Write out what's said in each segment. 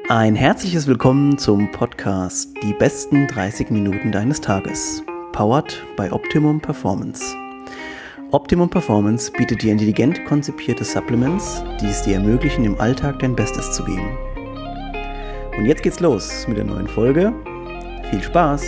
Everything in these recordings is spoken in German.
Ein herzliches Willkommen zum Podcast Die besten 30 Minuten deines Tages, powered by Optimum Performance. Optimum Performance bietet dir intelligent konzipierte Supplements, die es dir ermöglichen, im Alltag dein Bestes zu geben. Und jetzt geht's los mit der neuen Folge. Viel Spaß!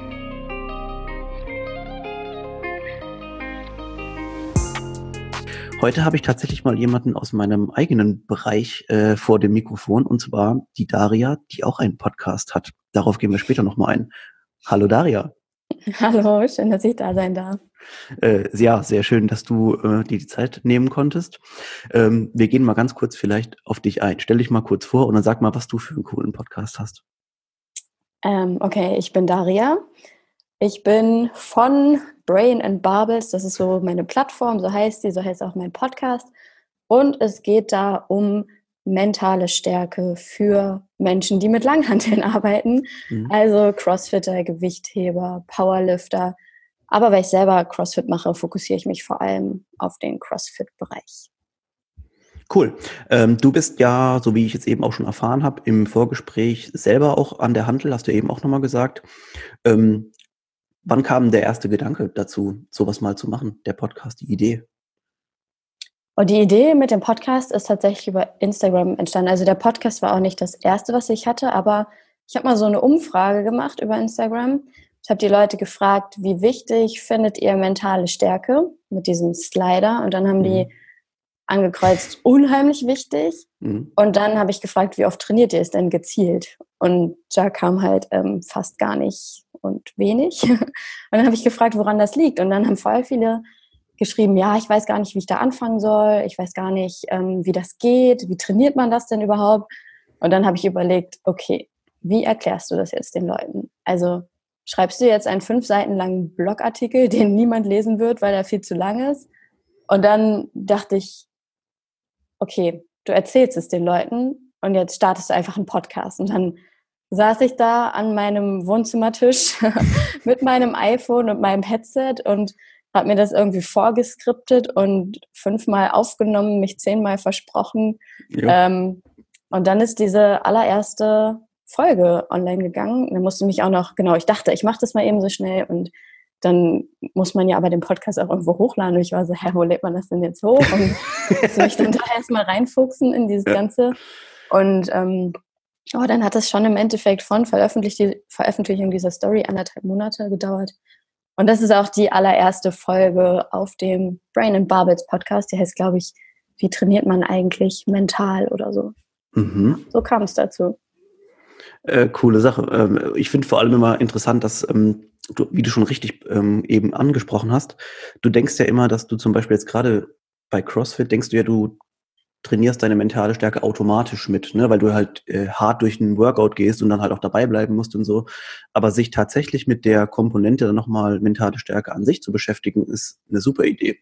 Heute habe ich tatsächlich mal jemanden aus meinem eigenen Bereich vor dem Mikrofon, und zwar die Daria, die auch einen Podcast hat. Darauf gehen wir später nochmal ein. Hallo Daria. Hallo, schön, dass ich da sein darf. Ja, sehr schön, dass du dir die Zeit nehmen konntest. Wir gehen mal ganz kurz vielleicht auf dich ein. Stell dich mal kurz vor und dann sag mal, was du für einen coolen Podcast hast. Okay, ich bin Daria. Ich bin von Brain and Barbels, das ist so meine Plattform, so heißt die, so heißt auch mein Podcast. Und es geht da um mentale Stärke für Menschen, die mit Langhanteln arbeiten. Also Crossfitter, Gewichtheber, Powerlifter. Aber weil ich selber Crossfit mache, fokussiere ich mich vor allem auf den Crossfit-Bereich. Cool. Du bist ja, so wie ich jetzt eben auch schon erfahren habe, im Vorgespräch selber auch an der Hantel, hast du eben auch nochmal gesagt. Wann kam der erste Gedanke dazu, sowas mal zu machen, der Podcast, die Idee? Und die Idee mit dem Podcast ist tatsächlich über Instagram entstanden. Also der Podcast war auch nicht das erste, was ich hatte, aber ich habe mal so eine Umfrage gemacht über Instagram. Ich habe die Leute gefragt, wie wichtig findet ihr mentale Stärke mit diesem Slider? Und dann haben die angekreuzt, unheimlich wichtig. Und dann habe ich gefragt, wie oft trainiert ihr es denn gezielt? Und da kam halt fast gar nicht und wenig. Und dann habe ich gefragt, woran das liegt. Und dann haben voll viele geschrieben, ja, ich weiß gar nicht, wie ich da anfangen soll. Ich weiß gar nicht, wie das geht. Wie trainiert man das denn überhaupt? Und dann habe ich überlegt, okay, wie erklärst du das jetzt den Leuten? Also schreibst du jetzt einen 5 Seiten langen Blogartikel, den niemand lesen wird, weil er viel zu lang ist? Und dann dachte ich, okay, du erzählst es den Leuten und jetzt startest du einfach einen Podcast. Und dann saß ich da an meinem Wohnzimmertisch mit meinem iPhone und meinem Headset und habe mir das irgendwie vorgeskriptet und 5-mal aufgenommen, mich 10-mal versprochen. Und dann ist diese allererste Folge online gegangen. Dann musste mich auch noch, ich dachte, ich mache das mal eben so schnell und dann muss man ja aber den Podcast auch irgendwo hochladen. Und ich war so, wo lädt man das denn jetzt hoch? Und musste mich dann da erstmal reinfuchsen in dieses Ganze. Und dann hat es schon im Endeffekt von Veröffentlichung dieser Story 1,5 Monate gedauert. Und das ist auch die allererste Folge auf dem Brain and Barbels Podcast. Die heißt, glaube ich, wie trainiert man eigentlich mental oder so. Ja, so kam es dazu. Coole Sache. Ich finde vor allem immer interessant, dass du, wie du schon richtig eben angesprochen hast, du denkst ja immer, dass du zum Beispiel jetzt gerade bei CrossFit denkst du ja, du trainierst deine mentale Stärke automatisch mit, ne? Weil du halt hart durch einen Workout gehst und dann halt auch dabei bleiben musst und so. Aber sich tatsächlich mit der Komponente dann nochmal mentale Stärke an sich zu beschäftigen, ist eine super Idee.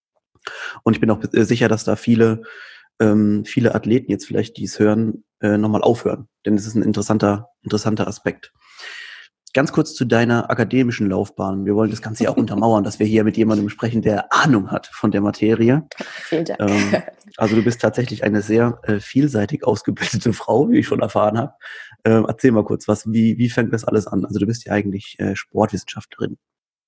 Und ich bin auch sicher, dass da viele Athleten jetzt vielleicht, die es hören, nochmal aufhören. Denn es ist ein interessanter Aspekt. Ganz kurz zu deiner akademischen Laufbahn. Wir wollen das Ganze ja auch untermauern, dass wir hier mit jemandem sprechen, der Ahnung hat von der Materie. Vielen Dank. Also du bist tatsächlich eine sehr vielseitig ausgebildete Frau, wie ich schon erfahren habe. Erzähl mal kurz, wie fängt das alles an? Also du bist ja eigentlich Sportwissenschaftlerin.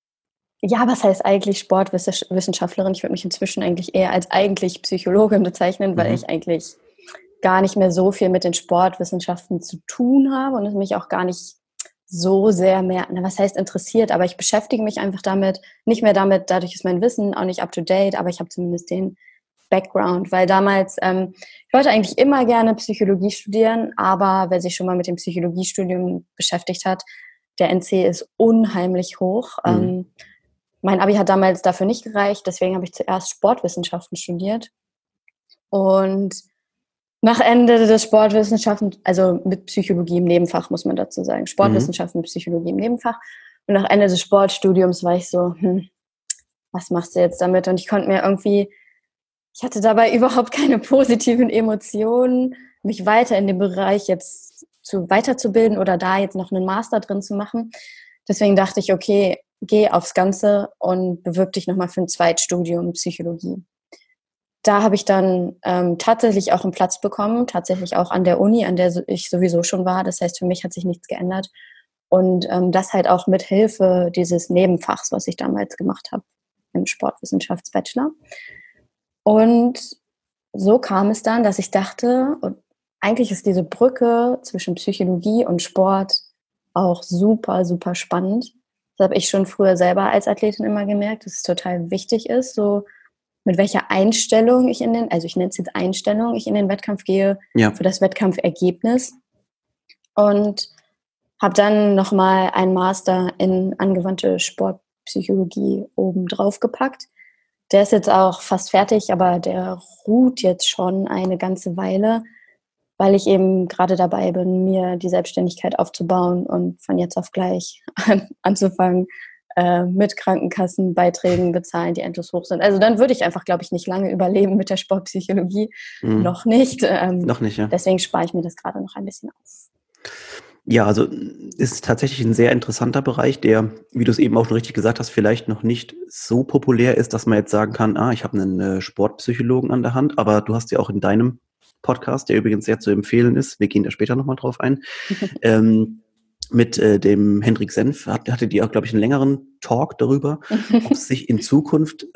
Ja, was heißt eigentlich Sportwissenschaftlerin? Ich würde mich inzwischen eigentlich eher als eigentlich Psychologin bezeichnen, weil ich eigentlich gar nicht mehr so viel mit den Sportwissenschaften zu tun habe und es mich auch gar nicht so sehr mehr, was heißt interessiert, aber ich beschäftige mich einfach damit, nicht mehr damit, dadurch ist mein Wissen auch nicht up to date, aber ich habe zumindest den Background, weil damals, ich wollte eigentlich immer gerne Psychologie studieren, aber wer sich schon mal mit dem Psychologiestudium beschäftigt hat, der NC ist unheimlich hoch. Mein Abi hat damals dafür nicht gereicht, deswegen habe ich zuerst Sportwissenschaften studiert und nach Ende des Sportwissenschaften, also mit Psychologie im Nebenfach, muss man dazu sagen. Sportwissenschaften mit Psychologie im Nebenfach. Und nach Ende des Sportstudiums war ich so, was machst du jetzt damit? Und ich hatte dabei überhaupt keine positiven Emotionen, mich weiter in dem Bereich jetzt weiterzubilden oder da jetzt noch einen Master drin zu machen. Deswegen dachte ich, okay, geh aufs Ganze und bewirb dich nochmal für ein Zweitstudium Psychologie. da habe ich dann tatsächlich auch einen Platz bekommen, tatsächlich auch an der Uni, an der ich sowieso schon war. Das heißt, für mich hat sich nichts geändert. Und das halt auch mit Hilfe dieses Nebenfachs, was ich damals gemacht habe im Sportwissenschaftsbachelor. Und so kam es dann, dass ich dachte, und eigentlich ist diese Brücke zwischen Psychologie und Sport auch super, super spannend. Das habe ich schon früher selber als Athletin immer gemerkt, dass es total wichtig ist, so mit welcher Einstellung ich also ich nenne es jetzt Einstellung, ich in den Wettkampf gehe für das Wettkampfergebnis. Und habe dann nochmal einen Master in angewandte Sportpsychologie oben drauf gepackt. Der ist jetzt auch fast fertig, aber der ruht jetzt schon eine ganze Weile, weil ich eben gerade dabei bin, mir die Selbstständigkeit aufzubauen und von jetzt auf gleich anzufangen, mit Krankenkassenbeiträgen bezahlen, die endlos hoch sind. Also dann würde ich einfach, glaube ich, nicht lange überleben mit der Sportpsychologie. Noch nicht. Noch nicht, ja. Deswegen spare ich mir das gerade noch ein bisschen auf. Ja, also ist tatsächlich ein sehr interessanter Bereich, der, wie du es eben auch schon richtig gesagt hast, vielleicht noch nicht so populär ist, dass man jetzt sagen kann, ich habe einen Sportpsychologen an der Hand, aber du hast ja auch in deinem Podcast, der übrigens sehr zu empfehlen ist, wir gehen da später nochmal drauf ein, mit dem Hendrik Senf hatte die auch, glaube ich, einen längeren Talk darüber, ob es sich in Zukunft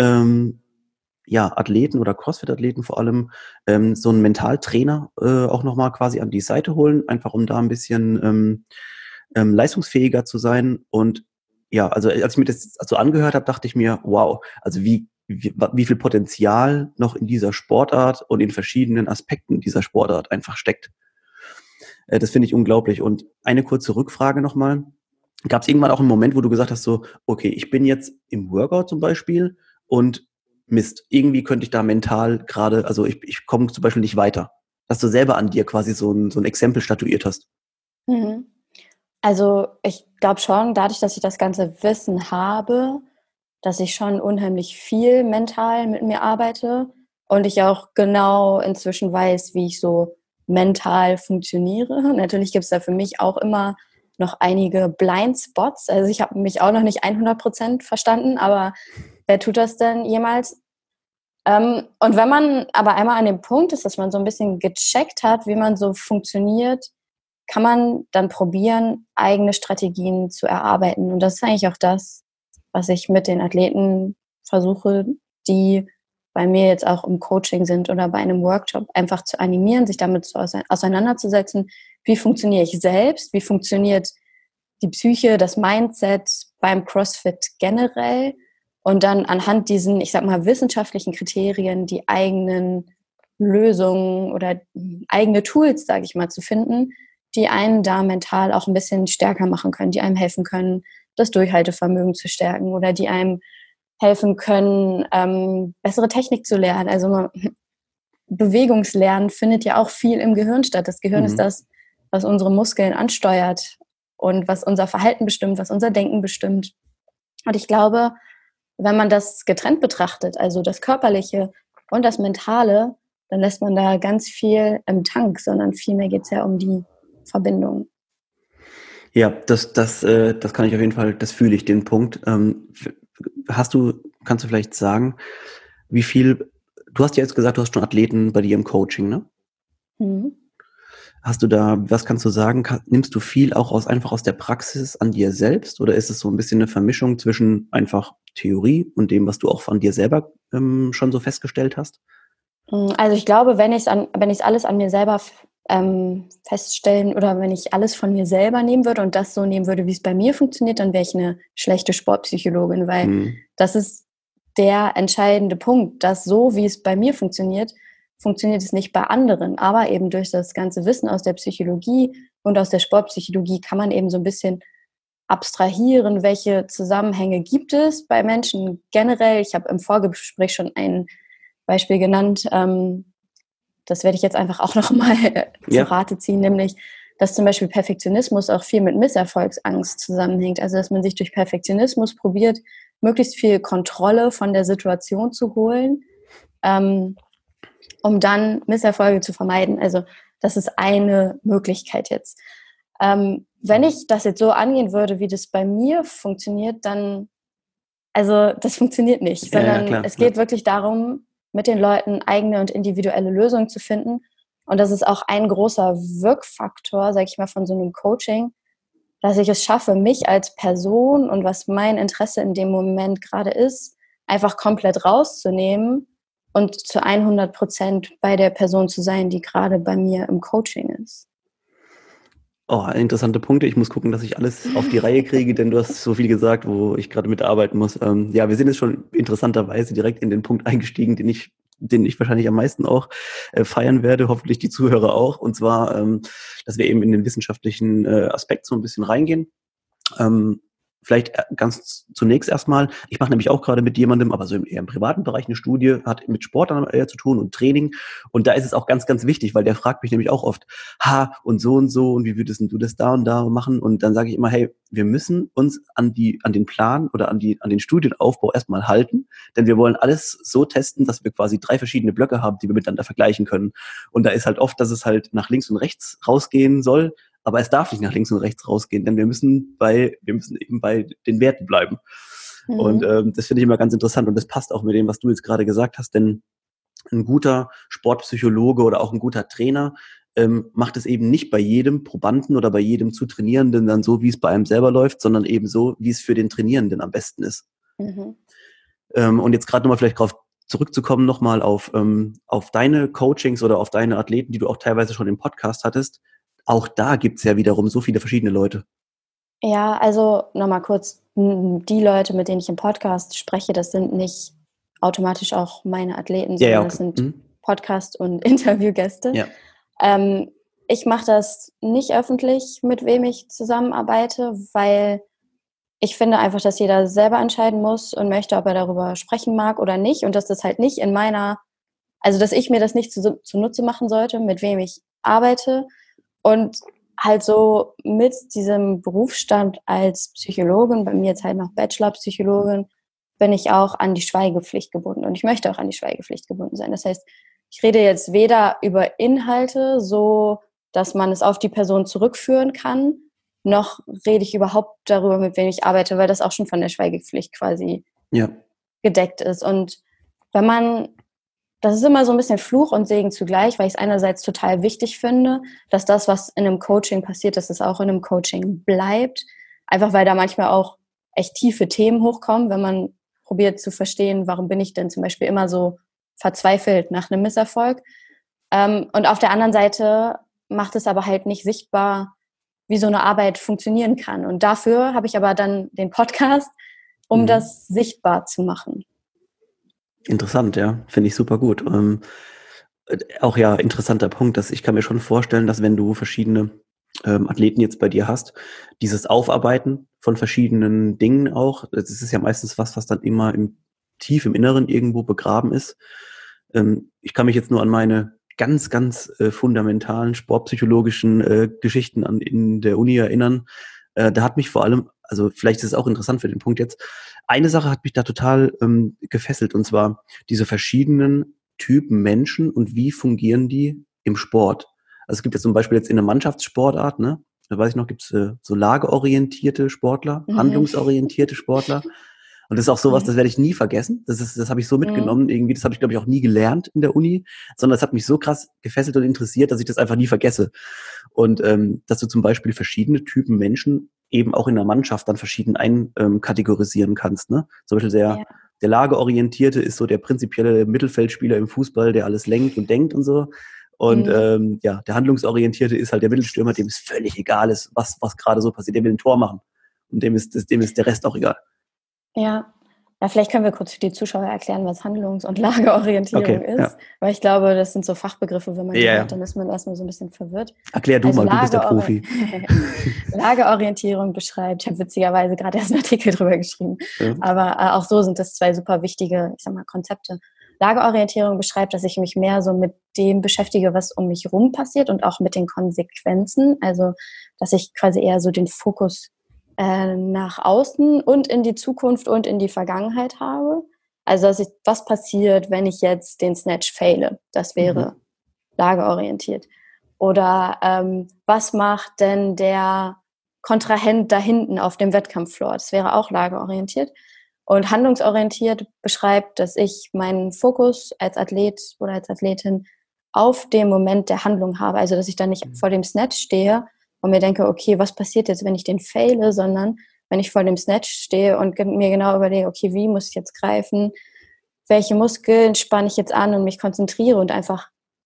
Athleten oder CrossFit-Athleten vor allem so einen Mentaltrainer auch nochmal quasi an die Seite holen, einfach um da ein bisschen leistungsfähiger zu sein. Und ja, also als ich mir das so angehört habe, dachte ich mir, wow, also wie viel Potenzial noch in dieser Sportart und in verschiedenen Aspekten dieser Sportart einfach steckt. Das finde ich unglaublich. Und eine kurze Rückfrage nochmal. Gab es irgendwann auch einen Moment, wo du gesagt hast, so, okay, ich bin jetzt im Workout zum Beispiel und Mist, irgendwie könnte ich da mental gerade, also ich komme zum Beispiel nicht weiter. Dass du selber an dir quasi so ein Exempel statuiert hast. Mhm. Also ich glaube schon, dadurch, dass ich das ganze Wissen habe, dass ich schon unheimlich viel mental mit mir arbeite und ich auch genau inzwischen weiß, wie ich so mental funktioniere. Natürlich gibt es da für mich auch immer noch einige Blindspots. Also ich habe mich auch noch nicht 100% verstanden, aber wer tut das denn jemals? Und wenn man aber einmal an dem Punkt ist, dass man so ein bisschen gecheckt hat, wie man so funktioniert, kann man dann probieren, eigene Strategien zu erarbeiten. Und das ist eigentlich auch das, was ich mit den Athleten versuche, die bei mir jetzt auch im Coaching sind oder bei einem Workshop, einfach zu animieren, sich damit auseinanderzusetzen, wie funktioniere ich selbst, wie funktioniert die Psyche, das Mindset beim CrossFit generell und dann anhand diesen, ich sag mal, wissenschaftlichen Kriterien die eigenen Lösungen oder eigene Tools, sage ich mal, zu finden, die einen da mental auch ein bisschen stärker machen können, die einem helfen können, das Durchhaltevermögen zu stärken oder die einem helfen können, bessere Technik zu lernen. Also Bewegungslernen findet ja auch viel im Gehirn statt. Das Gehirn ist das, was unsere Muskeln ansteuert und was unser Verhalten bestimmt, was unser Denken bestimmt. Und ich glaube, wenn man das getrennt betrachtet, also das Körperliche und das Mentale, dann lässt man da ganz viel im Tank, sondern vielmehr geht es ja um die Verbindung. Ja, das kann ich auf jeden Fall, das fühle ich, den Punkt. Kannst du vielleicht sagen, wie viel, du hast ja jetzt gesagt, du hast schon Athleten bei dir im Coaching, ne? Mhm. Hast du da, was kannst du sagen, nimmst du viel auch einfach aus der Praxis an dir selbst oder ist es so ein bisschen eine Vermischung zwischen einfach Theorie und dem, was du auch von dir selber schon so festgestellt hast? Also ich glaube, wenn ich alles an mir selber feststellen oder wenn ich alles von mir selber nehmen würde und das so nehmen würde, wie es bei mir funktioniert, dann wäre ich eine schlechte Sportpsychologin, weil das ist der entscheidende Punkt, dass so, wie es bei mir funktioniert, funktioniert es nicht bei anderen. Aber eben durch das ganze Wissen aus der Psychologie und aus der Sportpsychologie kann man eben so ein bisschen abstrahieren, welche Zusammenhänge gibt es bei Menschen generell. Ich habe im Vorgespräch schon ein Beispiel genannt, das werde ich jetzt einfach auch nochmal zu Rate ziehen, nämlich, dass zum Beispiel Perfektionismus auch viel mit Misserfolgsangst zusammenhängt. Also, dass man sich durch Perfektionismus probiert, möglichst viel Kontrolle von der Situation zu holen, um dann Misserfolge zu vermeiden. Also, das ist eine Möglichkeit jetzt. Wenn ich das jetzt so angehen würde, wie das bei mir funktioniert, dann, also das funktioniert nicht, sondern es geht wirklich darum, mit den Leuten eigene und individuelle Lösungen zu finden. Und das ist auch ein großer Wirkfaktor, sage ich mal, von so einem Coaching, dass ich es schaffe, mich als Person und was mein Interesse in dem Moment gerade ist, einfach komplett rauszunehmen und zu 100% bei der Person zu sein, die gerade bei mir im Coaching ist. Oh, interessante Punkte. Ich muss gucken, dass ich alles auf die Reihe kriege, denn du hast so viel gesagt, wo ich gerade mitarbeiten muss. Ja, wir sind jetzt schon interessanterweise direkt in den Punkt eingestiegen, den ich wahrscheinlich am meisten auch feiern werde, hoffentlich die Zuhörer auch. Und zwar, dass wir eben in den wissenschaftlichen Aspekt so ein bisschen reingehen. Vielleicht ganz zunächst erstmal, ich mache nämlich auch gerade mit jemandem, aber so eher im privaten Bereich eine Studie, hat mit Sport dann zu tun und Training. Und da ist es auch ganz, ganz wichtig, weil der fragt mich nämlich auch oft, und so und wie würdest du das da und da machen? Und dann sage ich immer, hey, wir müssen uns an den Plan oder an den Studienaufbau erstmal halten, denn wir wollen alles so testen, dass wir quasi 3 verschiedene Blöcke haben, die wir miteinander vergleichen können. Und da ist halt oft, dass es halt nach links und rechts rausgehen soll, aber es darf nicht nach links und rechts rausgehen, denn wir müssen eben bei den Werten bleiben. Mhm. Und das finde ich immer ganz interessant und das passt auch mit dem, was du jetzt gerade gesagt hast, denn ein guter Sportpsychologe oder auch ein guter Trainer macht es eben nicht bei jedem Probanden oder bei jedem zu Trainierenden dann so, wie es bei einem selber läuft, sondern eben so, wie es für den Trainierenden am besten ist. Mhm. Und jetzt gerade nochmal vielleicht drauf zurückzukommen, nochmal auf deine Coachings oder auf deine Athleten, die du auch teilweise schon im Podcast hattest. Auch da gibt's ja wiederum so viele verschiedene Leute. Ja, also nochmal kurz, die Leute, mit denen ich im Podcast spreche, das sind nicht automatisch auch meine Athleten, sondern das sind Podcast- und Interviewgäste. Ja. Ich mache das nicht öffentlich, mit wem ich zusammenarbeite, weil ich finde einfach, dass jeder selber entscheiden muss und möchte, ob er darüber sprechen mag oder nicht. Und dass das halt nicht dass ich mir das nicht zunutze machen sollte, mit wem ich arbeite. Und halt so mit diesem Berufsstand als Psychologin, bei mir jetzt halt noch Bachelor-Psychologin, bin ich auch an die Schweigepflicht gebunden. Und ich möchte auch an die Schweigepflicht gebunden sein. Das heißt, ich rede jetzt weder über Inhalte, so dass man es auf die Person zurückführen kann, noch rede ich überhaupt darüber, mit wem ich arbeite, weil das auch schon von der Schweigepflicht quasi gedeckt ist. Und das ist immer so ein bisschen Fluch und Segen zugleich, weil ich es einerseits total wichtig finde, dass das, was in einem Coaching passiert, dass es auch in einem Coaching bleibt. Einfach weil da manchmal auch echt tiefe Themen hochkommen, wenn man probiert zu verstehen, warum bin ich denn zum Beispiel immer so verzweifelt nach einem Misserfolg. Und auf der anderen Seite macht es aber halt nicht sichtbar, wie so eine Arbeit funktionieren kann. Und dafür habe ich aber dann den Podcast, um das sichtbar zu machen. Interessant, ja. Finde ich super gut. Auch ja, interessanter Punkt, dass ich kann mir schon vorstellen, dass wenn du verschiedene Athleten jetzt bei dir hast, dieses Aufarbeiten von verschiedenen Dingen auch, das ist ja meistens was dann immer tief im Inneren irgendwo begraben ist. Ich kann mich jetzt nur an meine ganz, ganz fundamentalen sportpsychologischen Geschichten in der Uni erinnern. Da hat mich vor allem, also vielleicht ist es auch interessant für den Punkt jetzt, eine Sache hat mich da total gefesselt, und zwar diese verschiedenen Typen Menschen und wie fungieren die im Sport. Also es gibt jetzt zum Beispiel jetzt in der Mannschaftssportart, ne, da weiß ich noch, gibt es so lageorientierte Sportler, handlungsorientierte Sportler. Und das ist auch sowas, das werde ich nie vergessen. Das habe ich so mitgenommen. Irgendwie, das habe ich, glaube ich, auch nie gelernt in der Uni, sondern das hat mich so krass gefesselt und interessiert, dass ich das einfach nie vergesse. Und dass du zum Beispiel verschiedene Typen Menschen eben auch in der Mannschaft dann verschieden einkategorisieren kannst. Ne? Zum Beispiel der Lageorientierte ist so der prinzipielle Mittelfeldspieler im Fußball, der alles lenkt und denkt und so. Und der Handlungsorientierte ist halt der Mittelstürmer, dem es völlig egal ist, was gerade so passiert. Der will ein Tor machen. Und dem ist der Rest auch egal. Ja, vielleicht können wir kurz für die Zuschauer erklären, was Handlungs- und Lageorientierung ist. Ja. Weil ich glaube, das sind so Fachbegriffe, wenn man die hört, dann ist man erstmal so ein bisschen verwirrt. Erklär du mal, du bist der Profi. Lageorientierung beschreibt, ich habe witzigerweise gerade erst einen Artikel drüber geschrieben, aber auch so sind das 2 super wichtige, ich sag mal, Konzepte. Lageorientierung beschreibt, dass ich mich mehr so mit dem beschäftige, was um mich rum passiert und auch mit den Konsequenzen. Also, dass ich quasi eher so den Fokus nach außen und in die Zukunft und in die Vergangenheit habe. Also, was passiert, wenn ich jetzt den Snatch faile? Das wäre lageorientiert. Oder was macht denn der Kontrahent da hinten auf dem Wettkampffloor? Das wäre auch lageorientiert. Und handlungsorientiert beschreibt, dass ich meinen Fokus als Athlet oder als Athletin auf dem Moment der Handlung habe. Also, dass ich dann nicht vor dem Snatch stehe und mir denke, okay, was passiert jetzt, wenn ich den faile, sondern wenn ich vor dem Snatch stehe und mir genau überlege, okay, wie muss ich jetzt greifen, welche Muskeln spanne ich jetzt an und mich konzentriere und einfach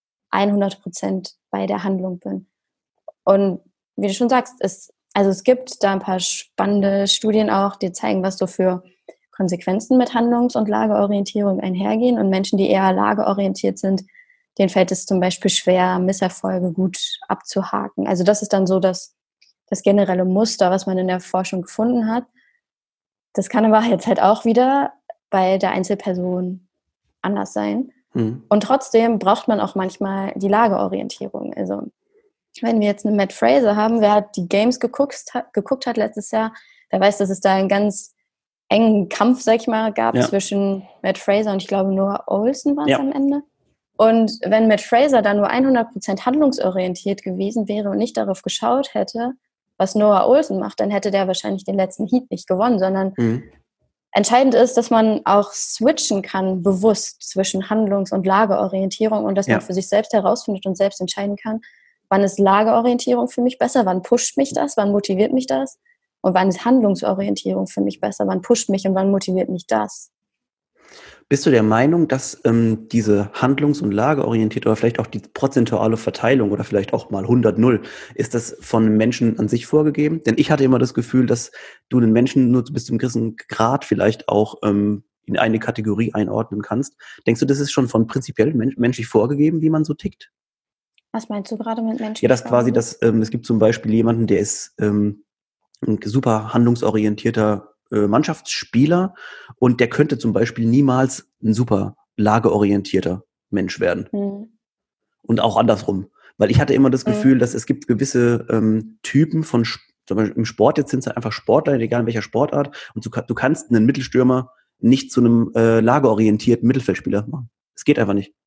100% bei der Handlung bin. Und wie du schon sagst, es gibt da ein paar spannende Studien auch, die zeigen, was so für Konsequenzen mit Handlungs- und Lageorientierung einhergehen. Und Menschen, die eher lageorientiert sind, denen fällt es zum Beispiel schwer, Misserfolge gut abzuhaken. Also das ist dann so das generelle Muster, was man in der Forschung gefunden hat. Das kann aber jetzt halt auch wieder bei der Einzelperson anders sein. Und trotzdem braucht man auch manchmal die Lageorientierung. Also wenn wir jetzt einen Matt Fraser haben, wer hat die Games geguckt hat letztes Jahr, der weiß, dass es da einen ganz engen Kampf, sag ich mal, gab zwischen Matt Fraser und ich glaube Noah Ohlsen war es am Ende. Und wenn Matt Fraser da nur 100% handlungsorientiert gewesen wäre und nicht darauf geschaut hätte, was Noah Ohlsen macht, dann hätte der wahrscheinlich den letzten Heat nicht gewonnen, sondern entscheidend ist, dass man auch switchen kann, bewusst zwischen Handlungs- und Lageorientierung und dass man für sich selbst herausfindet und selbst entscheiden kann, wann ist Lageorientierung für mich besser, wann pusht mich das, wann motiviert mich das und wann ist Handlungsorientierung für mich besser, wann pusht mich und wann motiviert mich das. Bist du der Meinung, dass diese handlungs- und lageorientierte oder vielleicht auch die prozentuale Verteilung oder vielleicht auch mal 100-0, ist das von einem Menschen an sich vorgegeben? Denn ich hatte immer das Gefühl, dass du einen Menschen nur bis zu einem gewissen Grad vielleicht auch in eine Kategorie einordnen kannst. Denkst du, das ist schon von prinzipiell menschlich vorgegeben, wie man so tickt? Was meinst du gerade mit Menschen? Ja, das quasi, es gibt zum Beispiel jemanden, der ist ein super handlungsorientierter Mannschaftsspieler und der könnte zum Beispiel niemals ein super lageorientierter Mensch werden. Und auch andersrum. Weil ich hatte immer das Gefühl, dass es gibt gewisse Typen von, zum Beispiel im Sport, jetzt sind es einfach Sportler, egal in welcher Sportart, und du kannst einen Mittelstürmer nicht zu einem lageorientierten Mittelfeldspieler machen. Es geht einfach nicht.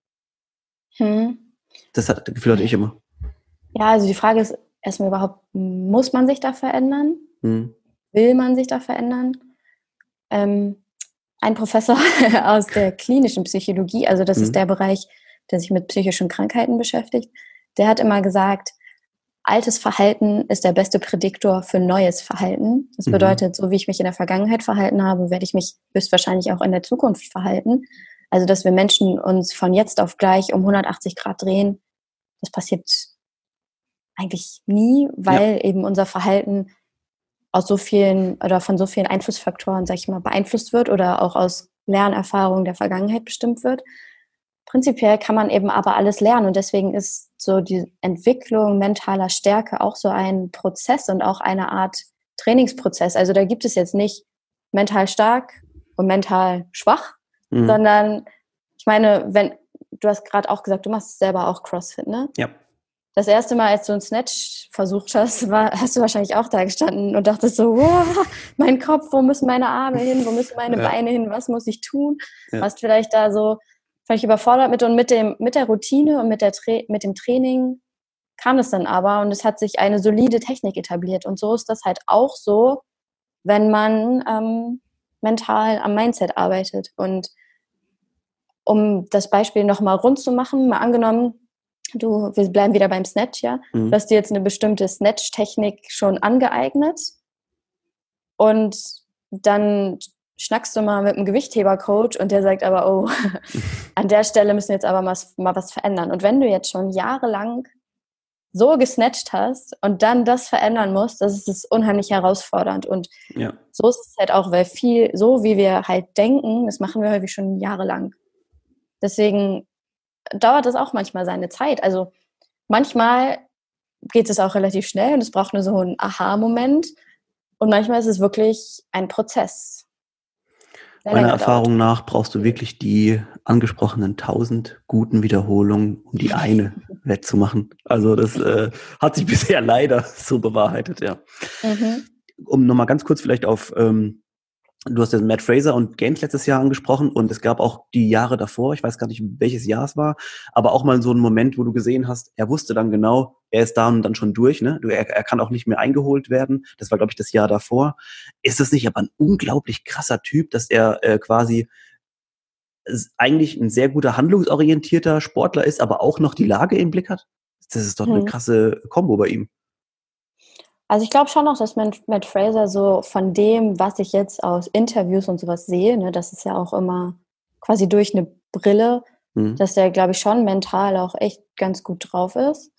Das Gefühl hatte ich immer. Ja, also die Frage ist erstmal überhaupt, muss man sich da verändern? Will man sich da verändern? Ein Professor aus der klinischen Psychologie, also das ist der Bereich, der sich mit psychischen Krankheiten beschäftigt, der hat immer gesagt, altes Verhalten ist der beste Prädiktor für neues Verhalten. Das bedeutet, so wie ich mich in der Vergangenheit verhalten habe, werde ich mich höchstwahrscheinlich auch in der Zukunft verhalten. Also, dass wir Menschen uns von jetzt auf gleich um 180 Grad drehen, das passiert eigentlich nie, weil eben unser Verhalten aus so vielen oder von so vielen Einflussfaktoren, sag ich mal, beeinflusst wird oder auch aus Lernerfahrungen der Vergangenheit bestimmt wird. Prinzipiell kann man eben aber alles lernen und deswegen ist so die Entwicklung mentaler Stärke auch so ein Prozess und auch eine Art Trainingsprozess. Also da gibt es jetzt nicht mental stark und mental schwach, sondern ich meine, wenn du hast gerade auch gesagt, du machst selber auch CrossFit, ne? Ja. Das erste Mal, als du einen Snatch versucht hast, hast du wahrscheinlich auch da gestanden und dachtest so, wow, mein Kopf, wo müssen meine Arme hin, wo müssen meine Beine hin, was muss ich tun? Warst vielleicht da so völlig überfordert mit und mit der Routine und mit dem Training kam es dann aber und es hat sich eine solide Technik etabliert und so ist das halt auch so, wenn man mental am Mindset arbeitet und um das Beispiel nochmal rund zu machen, mal angenommen, wir bleiben wieder beim Snatch, ja. Du hast dir jetzt eine bestimmte Snatch-Technik schon angeeignet und dann schnackst du mal mit einem Gewichtheber-Coach und der sagt aber, oh, an der Stelle müssen wir jetzt aber mal was verändern. Und wenn du jetzt schon jahrelang so gesnatcht hast und dann das verändern musst, das ist unheimlich herausfordernd. Und so ist es halt auch, weil so wie wir halt denken, das machen wir häufig schon jahrelang. Deswegen dauert das auch manchmal seine Zeit. Also manchmal geht es auch relativ schnell und es braucht nur so einen Aha-Moment. Und manchmal ist es wirklich ein Prozess. Meiner Erfahrung nach brauchst du wirklich die angesprochenen 1000 guten Wiederholungen, um die eine wettzumachen. Also das hat sich bisher leider so bewahrheitet, ja. Um nochmal ganz kurz vielleicht auf du hast ja Matt Fraser und Games letztes Jahr angesprochen und es gab auch die Jahre davor, ich weiß gar nicht, welches Jahr es war, aber auch mal so einen Moment, wo du gesehen hast, er wusste dann genau, er ist da und dann schon durch, ne? Er kann auch nicht mehr eingeholt werden. Das war, glaube ich, das Jahr davor. Ist das nicht aber ein unglaublich krasser Typ, dass er quasi eigentlich ein sehr guter handlungsorientierter Sportler ist, aber auch noch die Lage im Blick hat? Das ist doch eine Mhm. krasse Kombo bei ihm. Also ich glaube schon noch, dass Matt Fraser so von dem, was ich jetzt aus Interviews und sowas sehe, ne, das ist ja auch immer quasi durch eine Brille, Mhm. dass der, glaube ich, schon mental auch echt ganz gut drauf ist.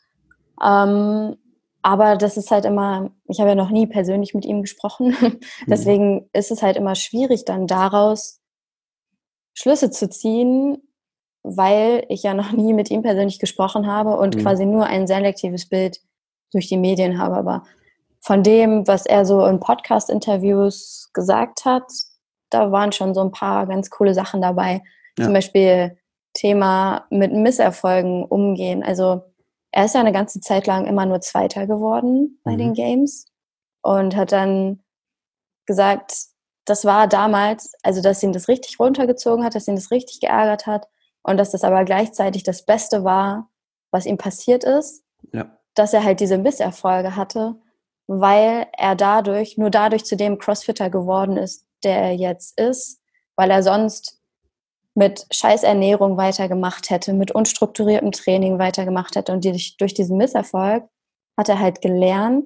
Aber das ist halt immer, ich habe ja noch nie persönlich mit ihm gesprochen, Mhm. deswegen ist es halt immer schwierig, dann daraus Schlüsse zu ziehen, weil ich ja noch nie mit ihm persönlich gesprochen habe und Mhm. quasi nur ein selektives Bild durch die Medien habe. Aber von dem, was er so in Podcast-Interviews gesagt hat, da waren schon so ein paar ganz coole Sachen dabei. Zum Ja. Beispiel Thema mit Misserfolgen umgehen. Also er ist ja eine ganze Zeit lang immer nur Zweiter geworden bei den Mhm. Games und hat dann gesagt, das war damals, also dass ihn das richtig runtergezogen hat, dass ihn das richtig geärgert hat und dass das aber gleichzeitig das Beste war, was ihm passiert ist, Ja. dass er halt diese Misserfolge hatte, weil er nur dadurch zu dem Crossfitter geworden ist, der er jetzt ist, weil er sonst mit Scheißernährung weitergemacht hätte, mit unstrukturiertem Training weitergemacht hätte und durch diesen Misserfolg hat er halt gelernt,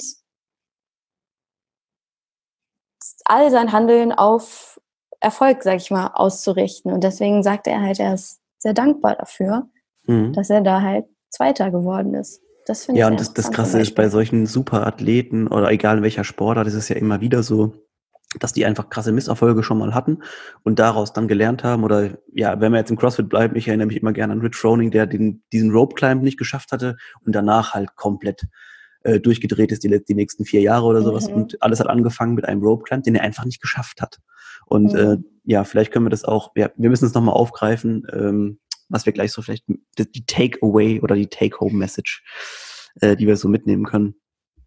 all sein Handeln auf Erfolg, sag ich mal, auszurichten. Und deswegen sagte er halt, er ist sehr dankbar dafür, Mhm. dass er da halt Zweiter geworden ist. Das finde ich Ja, sehr und das interessant zum Krasse ist, bei Beispiel. solchen Superathleten oder egal in welcher Sportart, ist es ja immer wieder so, dass die einfach krasse Misserfolge schon mal hatten und daraus dann gelernt haben. Oder ja, wenn wir jetzt im CrossFit bleiben, ich erinnere mich immer gerne an Rich Froning, der diesen Rope Climb nicht geschafft hatte und danach halt komplett durchgedreht ist, die nächsten 4 Jahre oder sowas. Mhm. Und alles hat angefangen mit einem Rope Climb, den er einfach nicht geschafft hat. Und Mhm. ja, vielleicht können wir das auch, ja, wir müssen es nochmal aufgreifen, was wir gleich so vielleicht, die Take-Away oder die Take-Home-Message, die wir so mitnehmen können.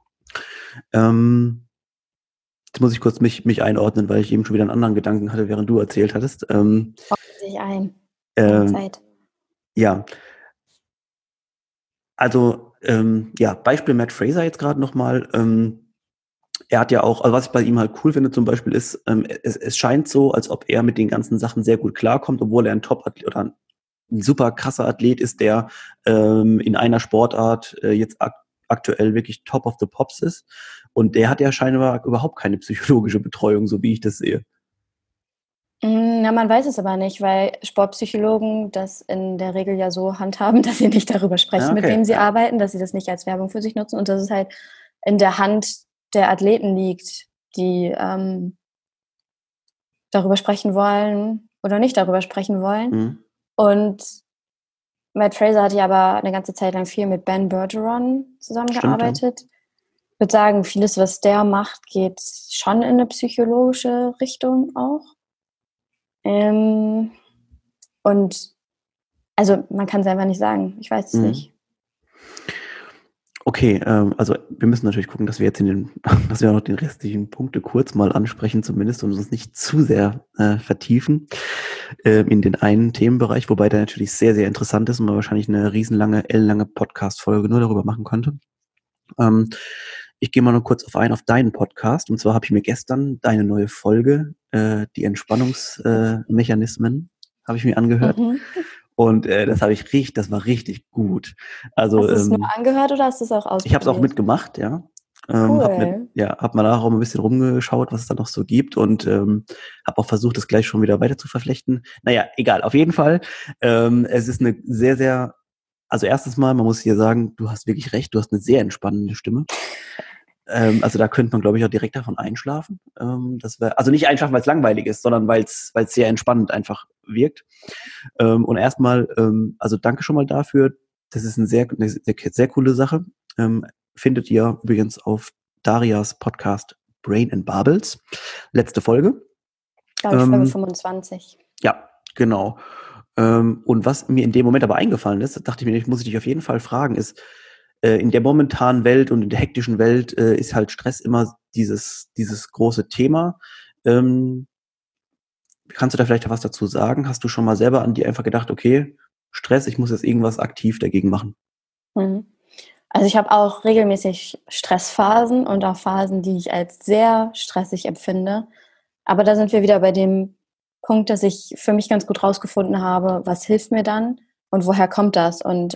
Jetzt muss ich kurz mich einordnen, weil ich eben schon wieder einen anderen Gedanken hatte, während du erzählt hattest. Sehe ich ein. Wir haben Ähm, Zeit. ja, also ja, Beispiel Matt Fraser jetzt gerade nochmal. Er hat ja auch, also was ich bei ihm halt cool finde zum Beispiel ist, es scheint so, als ob er mit den ganzen Sachen sehr gut klarkommt, obwohl er ein Top-Athlet oder ein super krasser Athlet ist, der in einer Sportart jetzt aktuell wirklich Top of the Pops ist. Und der hat ja scheinbar überhaupt keine psychologische Betreuung, so wie ich das sehe. Na, man weiß es aber nicht, weil Sportpsychologen das in der Regel ja so handhaben, dass sie nicht darüber Ja, sprechen, mit okay, wem sie ja. arbeiten, dass sie das nicht als Werbung für sich nutzen und dass es halt in der Hand der Athleten liegt, die darüber sprechen wollen oder nicht darüber sprechen wollen. Mhm. Und Matt Fraser hat ja aber eine ganze Zeit lang viel mit Ben Bergeron Stimmt, ja. zusammengearbeitet. Ich würde sagen, vieles, was der macht, geht schon in eine psychologische Richtung auch. Ähm, und also man kann es einfach nicht sagen. Ich weiß es Mhm. nicht. Okay, also wir müssen natürlich gucken, dass wir jetzt dass wir auch noch den restlichen Punkte kurz mal ansprechen zumindest und uns nicht zu sehr vertiefen in den einen Themenbereich, wobei der natürlich sehr, sehr interessant ist und man wahrscheinlich eine riesenlange, ellenlange Podcast-Folge nur darüber machen könnte. Ich gehe mal nur kurz auf deinen Podcast und zwar habe ich mir gestern deine neue Folge, die Entspannungsmechanismen, habe ich mir angehört Mhm. und das war richtig gut. Also Hast du es nur angehört oder hast du es auch ich habe es auch ausprobiert? mitgemacht, ja. Cool. Hab mal nachher auch ein bisschen rumgeschaut, was es da noch so gibt und habe auch versucht, das gleich schon wieder weiter zu verflechten. Naja, egal, auf jeden Fall. Es ist eine sehr, sehr, also erstes Mal, man muss hier sagen, du hast wirklich recht, du hast eine sehr entspannende Stimme. Also da könnte man, glaube ich, auch direkt davon einschlafen. Also nicht einschlafen, weil es langweilig ist, sondern weil es sehr entspannend einfach wirkt. Und erstmal, also danke schon mal dafür. Das ist eine sehr coole Sache. Findet ihr übrigens auf Darias Podcast Brain and Bubbles. Letzte Folge. Glaube ich, Folge Ähm, 25. ja, genau. Und was mir in dem Moment aber eingefallen ist, dachte ich mir, ich muss dich auf jeden Fall fragen, ist, in der momentanen Welt und in der hektischen Welt ist halt Stress immer dieses große Thema. Ähm, Kannst du da vielleicht was dazu sagen? Hast du schon mal selber an dir einfach gedacht, okay, Stress, ich muss jetzt irgendwas aktiv dagegen machen? Mhm. Also ich habe auch regelmäßig Stressphasen und auch Phasen, die ich als sehr stressig empfinde. Aber da sind wir wieder bei dem Punkt, dass ich für mich ganz gut rausgefunden habe, was hilft mir dann und woher kommt das? Und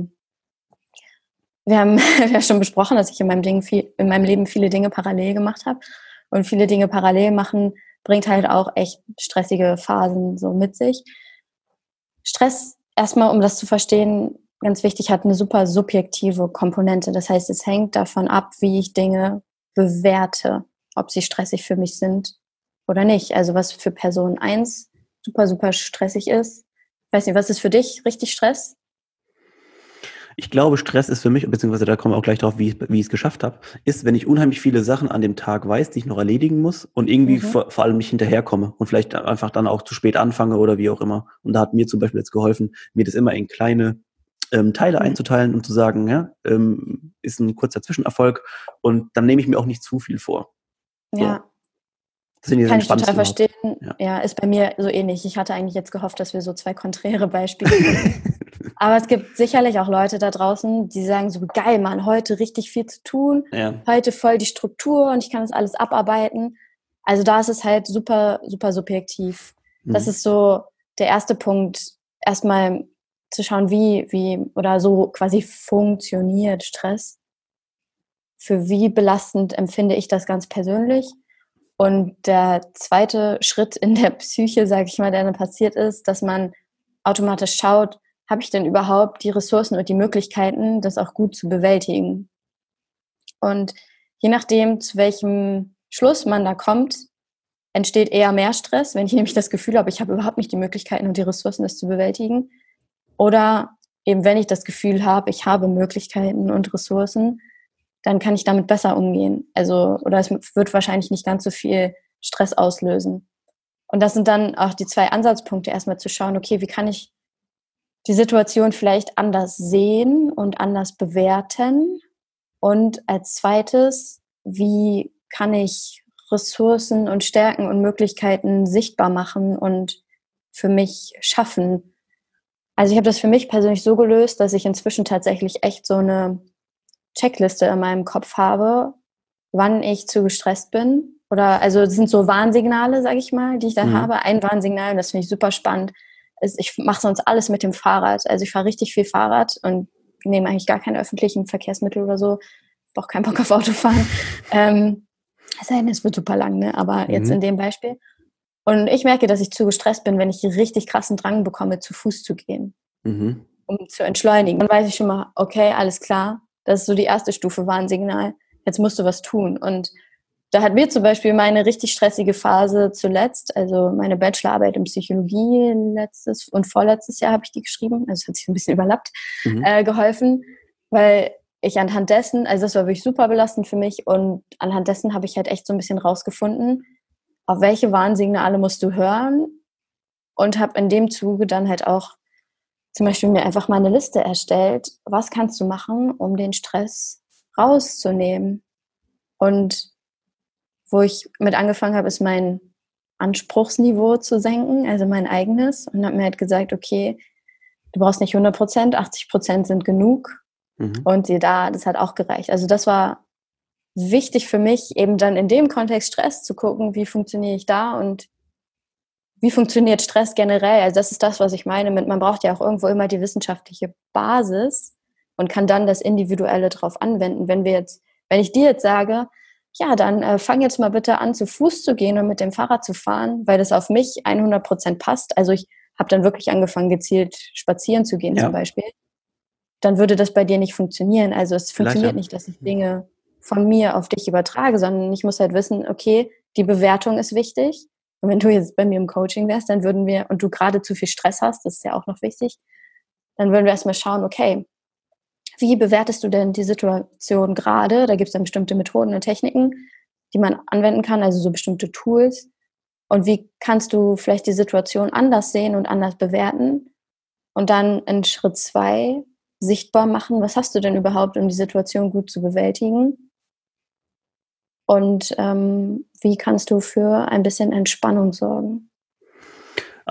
wir haben ja schon besprochen, dass ich in meinem Leben viele Dinge parallel gemacht habe. Und viele Dinge parallel machen bringt halt auch echt stressige Phasen so mit sich. Stress, erstmal, um das zu verstehen, ganz wichtig, hat eine super subjektive Komponente. Das heißt, es hängt davon ab, wie ich Dinge bewerte, ob sie stressig für mich sind oder nicht. Also was für Person 1 super, super stressig ist. Ich weiß nicht, was ist für dich richtig Stress? Ich glaube, Stress ist für mich, beziehungsweise da kommen wir auch gleich drauf, wie ich es geschafft habe, ist, wenn ich unheimlich viele Sachen an dem Tag weiß, die ich noch erledigen muss und irgendwie Mhm. vor allem nicht hinterherkomme und vielleicht einfach dann auch zu spät anfange oder wie auch immer. Und da hat mir zum Beispiel jetzt geholfen, mir das immer in kleine Teile Ja. einzuteilen und zu sagen, ja, ist ein kurzer Zwischenerfolg und dann nehme ich mir auch nicht zu viel vor. So, Ja, das finde ich das kann ich total Entspannendste überhaupt. verstehen. Ja. Ja, ist bei mir so ähnlich. Ich hatte eigentlich jetzt gehofft, dass wir so 2 konträre Beispiele finden. Aber es gibt sicherlich auch Leute da draußen, die sagen so: „Geil, Mann, heute richtig viel zu tun, Ja. heute voll die Struktur und ich kann das alles abarbeiten.“ Also, da ist es halt super, super subjektiv. Das Mhm. ist so der erste Punkt, erstmal zu schauen, wie oder so quasi funktioniert Stress. Für wie belastend empfinde ich das ganz persönlich? Und der zweite Schritt in der Psyche, sage ich mal, der dann passiert ist, dass man automatisch schaut, habe ich denn überhaupt die Ressourcen und die Möglichkeiten, das auch gut zu bewältigen? Und je nachdem, zu welchem Schluss man da kommt, entsteht eher mehr Stress, wenn ich nämlich das Gefühl habe, ich habe überhaupt nicht die Möglichkeiten und die Ressourcen, das zu bewältigen. Oder eben, wenn ich das Gefühl habe, ich habe Möglichkeiten und Ressourcen, dann kann ich damit besser umgehen. Also, oder es wird wahrscheinlich nicht ganz so viel Stress auslösen. Und das sind dann auch die 2 Ansatzpunkte, erstmal zu schauen, okay, wie kann ich die Situation vielleicht anders sehen und anders bewerten? Und als zweites, wie kann ich Ressourcen und Stärken und Möglichkeiten sichtbar machen und für mich schaffen? Also ich habe das für mich persönlich so gelöst, dass ich inzwischen tatsächlich echt so eine Checkliste in meinem Kopf habe, wann ich zu gestresst bin. Oder also das sind so Warnsignale, sage ich mal, die ich da Mhm. habe. Ein Warnsignal, das finde ich super spannend, ist, ich mache sonst alles mit dem Fahrrad. Also ich fahre richtig viel Fahrrad und nehme eigentlich gar keine öffentlichen Verkehrsmittel oder so. Ich habe auch keinen Bock auf Autofahren. Es sei denn, es wird super lang, ne? Aber jetzt in Mhm. dem Beispiel. Und ich merke, dass ich zu gestresst bin, wenn ich richtig krassen Drang bekomme, zu Fuß zu gehen, Mhm. um zu entschleunigen. Dann weiß ich schon mal, okay, alles klar, das ist so die erste Stufe Warnsignal. Jetzt musst du was tun. Und da hat mir zum Beispiel meine richtig stressige Phase zuletzt, also meine Bachelorarbeit in Psychologie letztes und vorletztes Jahr habe ich die geschrieben, also es hat sich ein bisschen überlappt, Mhm. geholfen, weil ich anhand dessen, also das war wirklich super belastend für mich und anhand dessen habe ich halt echt so ein bisschen rausgefunden, auf welche Warnsignale musst du hören und habe in dem Zuge dann halt auch zum Beispiel mir einfach mal eine Liste erstellt, was kannst du machen, um den Stress rauszunehmen. Und wo ich mit angefangen habe, ist mein Anspruchsniveau zu senken, also mein eigenes. Und habe mir halt gesagt, okay, du brauchst nicht 100%, 80% sind genug. Mhm. Und siehe da, das hat auch gereicht. Also das war wichtig für mich, eben dann in dem Kontext Stress zu gucken, wie funktioniere ich da und wie funktioniert Stress generell. Also das ist das, was ich meine mit, man braucht ja auch irgendwo immer die wissenschaftliche Basis und kann dann das Individuelle drauf anwenden. Wenn ich dir jetzt sage, ja, dann fang jetzt mal bitte an, zu Fuß zu gehen und mit dem Fahrrad zu fahren, weil das auf mich 100% passt. Also ich habe dann wirklich angefangen, gezielt spazieren zu gehen zum Ja, Beispiel. Dann würde das bei dir nicht funktionieren. Also es vielleicht funktioniert ja. nicht, dass ich Dinge von mir auf dich übertrage, sondern ich muss halt wissen, okay, die Bewertung ist wichtig. Und wenn du jetzt bei mir im Coaching wärst, dann würden wir, und du gerade zu viel Stress hast, das ist ja auch noch wichtig, dann würden wir erstmal schauen, okay, wie bewertest du denn die Situation gerade? Da gibt es dann bestimmte Methoden und Techniken, die man anwenden kann, also so bestimmte Tools. Und wie kannst du vielleicht die Situation anders sehen und anders bewerten? Und dann in Schritt 2 sichtbar machen, was hast du denn überhaupt, um die Situation gut zu bewältigen? Und wie kannst du für ein bisschen Entspannung sorgen?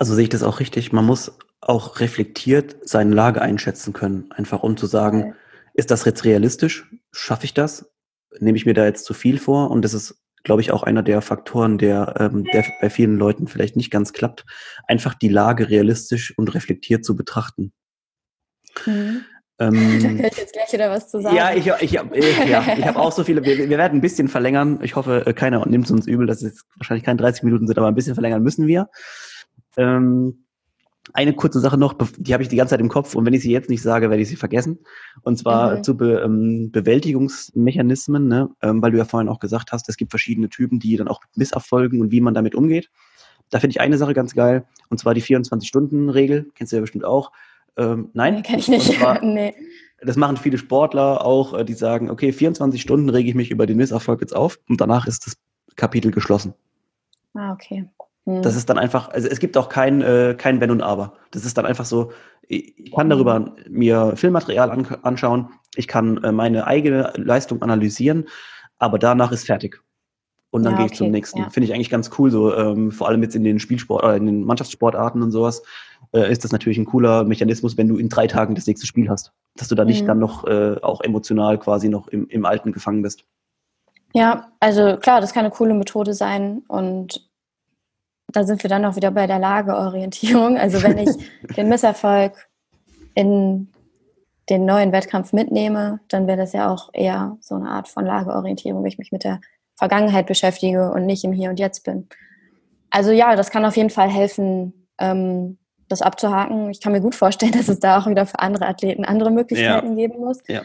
Also sehe ich das auch richtig. Man muss auch reflektiert seine Lage einschätzen können, einfach um zu sagen, ist das jetzt realistisch? Schaffe ich das? Nehme ich mir da jetzt zu viel vor? Und das ist, glaube ich, auch einer der Faktoren, der bei vielen Leuten vielleicht nicht ganz klappt, einfach die Lage realistisch und reflektiert zu betrachten. Mhm. Da kann Ähm, ich jetzt gleich wieder was zu ja, sagen. ich hab auch so viele, wir werden ein bisschen verlängern. Ich hoffe, keiner nimmt es uns übel, dass es jetzt wahrscheinlich keine 30 Minuten sind, aber ein bisschen verlängern müssen wir. Ähm, Eine kurze Sache noch, die habe ich die ganze Zeit im Kopf und wenn ich sie jetzt nicht sage, werde ich sie vergessen. Und zwar zu Bewältigungsmechanismen, ne? Weil du ja vorhin auch gesagt hast, es gibt verschiedene Typen, die dann auch mit Misserfolgen und wie man damit umgeht. Da finde ich eine Sache ganz geil, und zwar die 24-Stunden-Regel. Kennst du ja bestimmt auch. Nee, Nein. kann ich Und nicht. zwar, Nee. das machen viele Sportler auch, die sagen, okay, 24 Stunden rege ich mich über den Misserfolg jetzt auf und danach ist das Kapitel geschlossen. Ah, okay. Das Hm. ist dann einfach, also es gibt auch kein Wenn und Aber. Das ist dann einfach so, ich kann Hm. darüber mir Filmmaterial anschauen, ich kann meine eigene Leistung analysieren, aber danach ist fertig. Und dann Ja, gehe ich zum okay. nächsten. Ja. Finde ich eigentlich ganz cool, so vor allem jetzt in den Spielsport oder in den Mannschaftssportarten und sowas, ist das natürlich ein cooler Mechanismus, wenn du in 3 Tagen das nächste Spiel hast. Dass du da nicht dann Hm. noch auch emotional quasi noch im Alten gefangen bist. Ja, also klar, das kann eine coole Methode sein und da sind wir dann auch wieder bei der Lageorientierung. Also wenn ich den Misserfolg in den neuen Wettkampf mitnehme, dann wäre das ja auch eher so eine Art von Lageorientierung, wenn ich mich mit der Vergangenheit beschäftige und nicht im Hier und Jetzt bin. Also ja, das kann auf jeden Fall helfen, das abzuhaken. Ich kann mir gut vorstellen, dass es da auch wieder für andere Athleten andere Ja, Möglichkeiten geben muss. ja.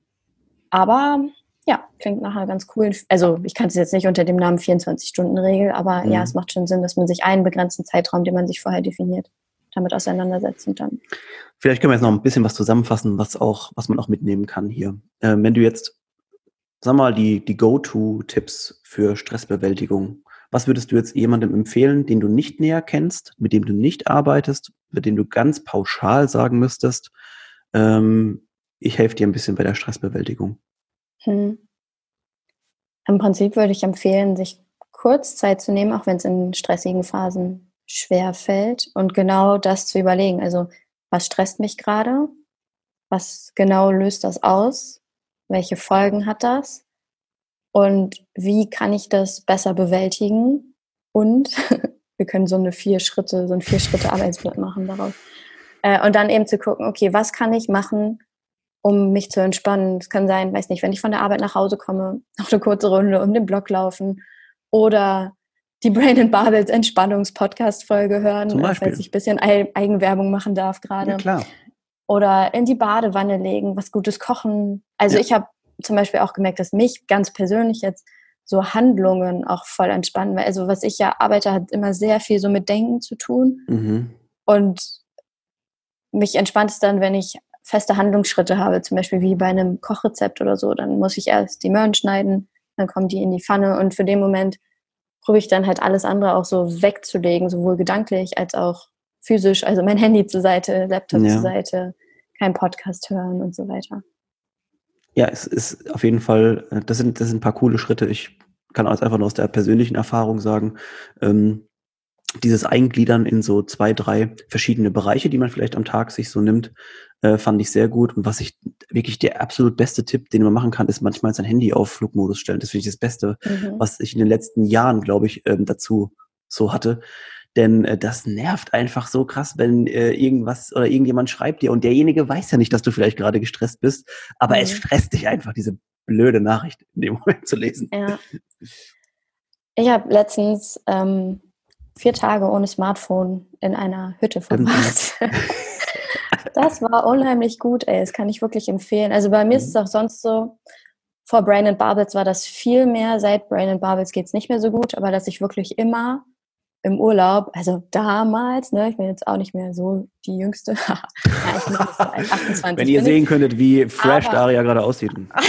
Aber ja, klingt nach einer ganz coolen, also ich kann es jetzt nicht unter dem Namen 24-Stunden-Regel, aber ja, es Mhm. macht schon Sinn, dass man sich einen begrenzten Zeitraum, den man sich vorher definiert, damit auseinandersetzt und dann. Vielleicht können wir jetzt noch Ja. ein bisschen was zusammenfassen, was man auch mitnehmen kann hier. Wenn du jetzt, sag mal, die Go-To-Tipps für Stressbewältigung, was würdest du jetzt jemandem empfehlen, den du nicht näher kennst, mit dem du nicht arbeitest, mit dem du ganz pauschal sagen müsstest, ich helfe dir ein bisschen bei der Stressbewältigung? Hm. Im Prinzip würde ich empfehlen, sich kurz Zeit zu nehmen, auch wenn es in stressigen Phasen schwer fällt und genau das zu überlegen. Also, was stresst mich gerade? Was genau löst das aus? Welche Folgen hat das? Und wie kann ich das besser bewältigen? Und wir können so 'n 4-Schritte-Arbeitsblatt machen daraus. Und dann eben zu gucken: „Okay, was kann ich machen, um mich zu entspannen?“ Es kann sein, weiß nicht, wenn ich von der Arbeit nach Hause komme, noch 'ne kurze Runde um den Block laufen oder die Brain and Barbells Entspannungs-Podcast-Folge hören, Zum falls Beispiel. ich bisschen Eigenwerbung machen darf Ja, grade. klar. Oder in die Badewanne legen, was Gutes kochen. Also, Ja. ich habe zum Beispiel auch gemerkt, dass mich ganz persönlich jetzt so Handlungen auch voll entspannen, weil also, was ich ja arbeite, hat immer sehr viel so mit Denken zu tun Mhm. und mich entspannt es dann, wenn ich feste Handlungsschritte habe, zum Beispiel wie bei einem Kochrezept oder so. Dann muss ich erst die Möhren schneiden, dann kommen die in die Pfanne und für den Moment probiere ich dann halt alles andere auch so wegzulegen, sowohl gedanklich als auch physisch. Also mein Handy zur Seite, Laptop zur Ja. Seite, keinen Podcast hören und so weiter. Ja, es ist auf jeden Fall, das sind ein paar coole Schritte. Ich kann auch einfach nur aus der persönlichen Erfahrung sagen, ähm, dieses Eingliedern in so 2, 3 verschiedene Bereiche, die man vielleicht am Tag sich so nimmt, fand ich sehr gut. Und was ich wirklich der absolut beste Tipp, den man machen kann, ist manchmal sein Handy auf Flugmodus stellen. Das finde ich das Beste, Mhm. was ich in den letzten Jahren, glaube ich, dazu so hatte. Denn das nervt einfach so krass, wenn irgendwas oder irgendjemand schreibt dir und derjenige weiß ja nicht, dass du vielleicht gerade gestresst bist, aber es Mhm. stresst dich einfach, diese blöde Nachricht in dem Moment zu lesen. Ja. Ich habe letztens 4 Tage ohne Smartphone in einer Hütte Dum, dum. verbracht. Das war unheimlich gut, ey. Das kann ich wirklich empfehlen. Also bei mir ist es Mhm. auch sonst so, vor Brain and Barbells war das viel mehr. Seit Brain and Barbells geht's nicht mehr so gut, aber dass ich wirklich immer im Urlaub, also damals, ne, ich bin jetzt auch nicht mehr so die Jüngste. Nein, ich bin noch nicht so alt. Wenn 28 ihr bin ich. sehen könntet, wie fresh Aber Daria gerade aussieht.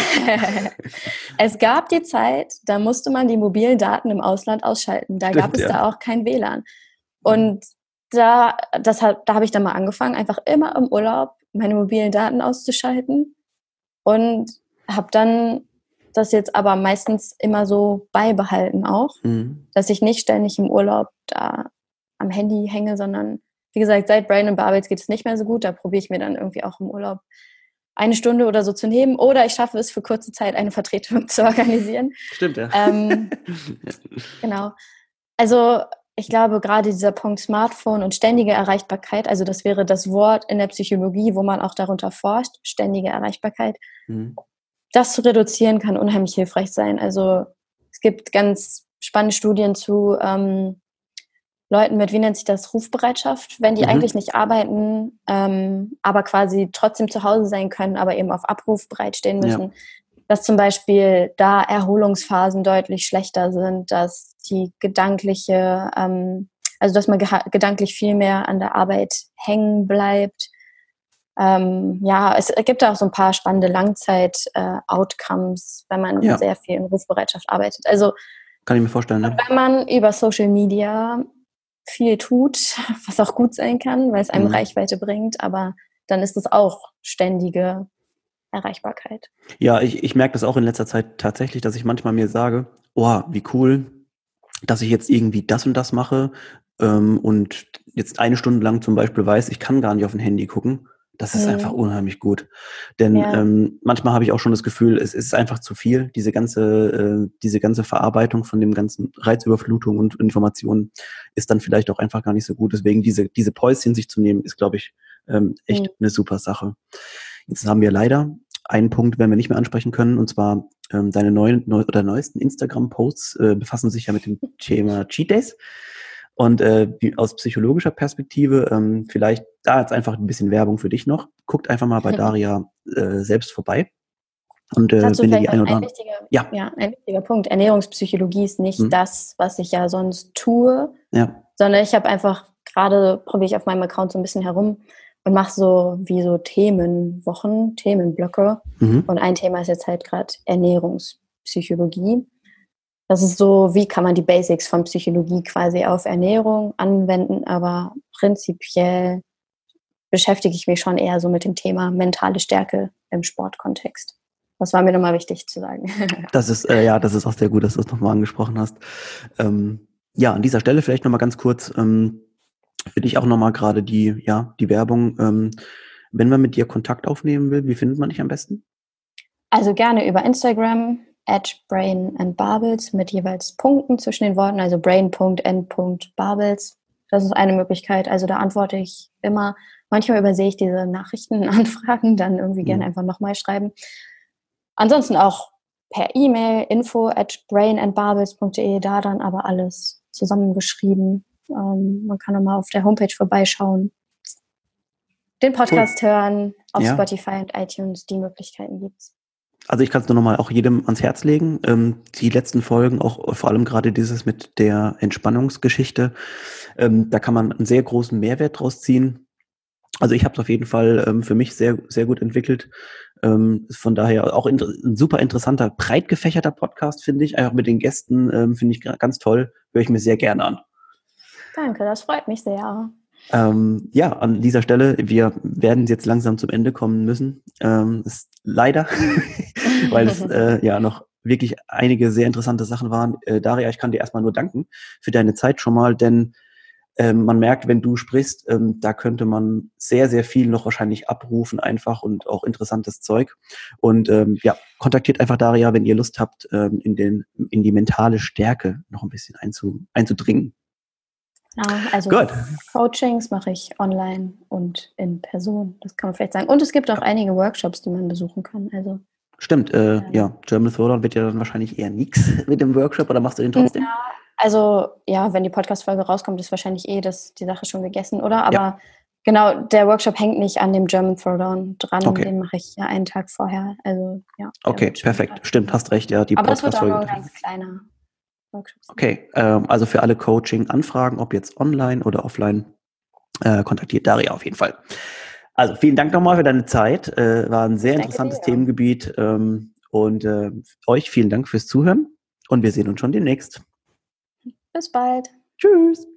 es gab die Zeit, da musste man die mobilen Daten im Ausland ausschalten. Da gab Stimmt, es ja. da auch kein WLAN. Mhm. Und da habe ich dann mal angefangen, einfach immer im Urlaub meine mobilen Daten auszuschalten und habe dann das jetzt aber meistens immer so beibehalten auch, Mhm. dass ich nicht ständig im Urlaub da am Handy hänge, sondern wie gesagt, seit Brain and Barbells geht es nicht mehr so gut. Da probiere ich mir dann irgendwie auch im Urlaub 1 Stunde oder so zu nehmen. Oder ich schaffe es für kurze Zeit, eine Vertretung zu organisieren. Stimmt, ja. Genau. Also ich glaube, gerade dieser Punkt Smartphone und ständige Erreichbarkeit, also das wäre das Wort in der Psychologie, wo man auch darunter forscht, ständige Erreichbarkeit, das zu reduzieren kann unheimlich hilfreich sein. Also es gibt ganz spannende Studien zu Leuten mit, wie nennt sich das, Rufbereitschaft, wenn die eigentlich nicht arbeiten, aber quasi trotzdem zu Hause sein können, aber eben auf Abruf bereitstehen müssen. Dass zum Beispiel da Erholungsphasen deutlich schlechter sind, dass die gedankliche, also dass man gedanklich viel mehr an der Arbeit hängen bleibt. Es gibt auch so ein paar spannende Langzeit-Outcomes, wenn man sehr viel in Rufbereitschaft arbeitet. Also kann ich mir vorstellen, ne? Wenn man über Social Media viel tut, was auch gut sein kann, weil es einem Reichweite bringt, aber dann ist es auch ständige Erreichbarkeit. Ja, ich merke das auch in letzter Zeit tatsächlich, dass ich manchmal mir sage, oh, wie cool, dass ich jetzt irgendwie das und das mache und jetzt 1 Stunde lang zum Beispiel weiß, ich kann gar nicht auf ein Handy gucken. Das ist einfach unheimlich gut. Denn manchmal habe ich auch schon das Gefühl, es ist einfach zu viel, diese ganze Verarbeitung von dem ganzen Reizüberflutung und Informationen ist dann vielleicht auch einfach gar nicht so gut. Deswegen diese Päuschen sich zu nehmen, ist, glaube ich, echt eine super Sache. Jetzt haben wir leider einen Punkt, werden wir nicht mehr ansprechen können, und zwar deine neuesten Instagram-Posts befassen sich ja mit dem Thema Cheat Days. Und aus psychologischer Perspektive, vielleicht da jetzt einfach ein bisschen Werbung für dich noch. Guckt einfach mal bei Daria selbst vorbei. Und dazu wenn ihr die vielleicht ein wichtiger Punkt. Ernährungspsychologie ist nicht das, was ich ja sonst tue, sondern ich habe einfach gerade, probiere ich auf meinem Account so ein bisschen herum und mache so Themenwochen, Themenblöcke. Und ein Thema ist jetzt halt gerade Ernährungspsychologie. Das ist so, wie kann man die Basics von Psychologie quasi auf Ernährung anwenden, aber prinzipiell beschäftige ich mich schon eher so mit dem Thema mentale Stärke im Sportkontext. Das war mir nochmal wichtig zu sagen. Das ist auch sehr gut, dass du es nochmal angesprochen hast. An dieser Stelle vielleicht nochmal ganz kurz für dich auch nochmal gerade die Werbung. Wenn man mit dir Kontakt aufnehmen will, wie findet man dich am besten? Also gerne über Instagram @brainandbarbells mit jeweils Punkten zwischen den Worten, also brain.and.barbells. Das ist eine Möglichkeit. Also da antworte ich immer. Manchmal übersehe ich diese Nachrichtenanfragen, dann irgendwie gerne einfach nochmal schreiben. Ansonsten auch per E-Mail info@brainandbarbells.de, da dann aber alles zusammengeschrieben. Man kann nochmal auf der Homepage vorbeischauen, den Podcast hören, auf Spotify und iTunes, die Möglichkeiten gibt's. Also ich kann es nur nochmal auch jedem ans Herz legen. Die letzten Folgen, auch vor allem gerade dieses mit der Entspannungsgeschichte, da kann man einen sehr großen Mehrwert draus ziehen. Also ich habe es auf jeden Fall für mich sehr, sehr gut entwickelt. Von daher auch ein super interessanter, breit gefächerter Podcast, finde ich. Einfach mit den Gästen finde ich ganz toll. Höre ich mir sehr gerne an. Danke, das freut mich sehr. An dieser Stelle, wir werden jetzt langsam zum Ende kommen müssen. Ist leider, weil es noch wirklich einige sehr interessante Sachen waren. Daria, ich kann dir erstmal nur danken für deine Zeit schon mal, denn man merkt, wenn du sprichst, da könnte man sehr, sehr viel noch wahrscheinlich abrufen einfach und auch interessantes Zeug. Und kontaktiert einfach Daria, wenn ihr Lust habt, in die mentale Stärke noch ein bisschen einzudringen. Also Coachings mache ich online und in Person, das kann man vielleicht sagen. Und es gibt auch einige Workshops, die man besuchen kann. Also stimmt, German Throwdown wird ja dann wahrscheinlich eher nichts mit dem Workshop, oder machst du den trotzdem? Ja, also wenn die Podcast-Folge rauskommt, ist wahrscheinlich die Sache schon gegessen, oder? Aber genau, der Workshop hängt nicht an dem German Throwdown dran, den mache ich ja einen Tag vorher. Also Okay, perfekt, stimmt, hast recht, ja. Aber das wird auch nur ein ganz kleiner Workshop. Okay, also für alle Coaching-Anfragen, ob jetzt online oder offline, kontaktiert Daria auf jeden Fall. Also vielen Dank nochmal für deine Zeit. War ein sehr interessantes Themengebiet. Und euch vielen Dank fürs Zuhören. Und wir sehen uns schon demnächst. Bis bald. Tschüss.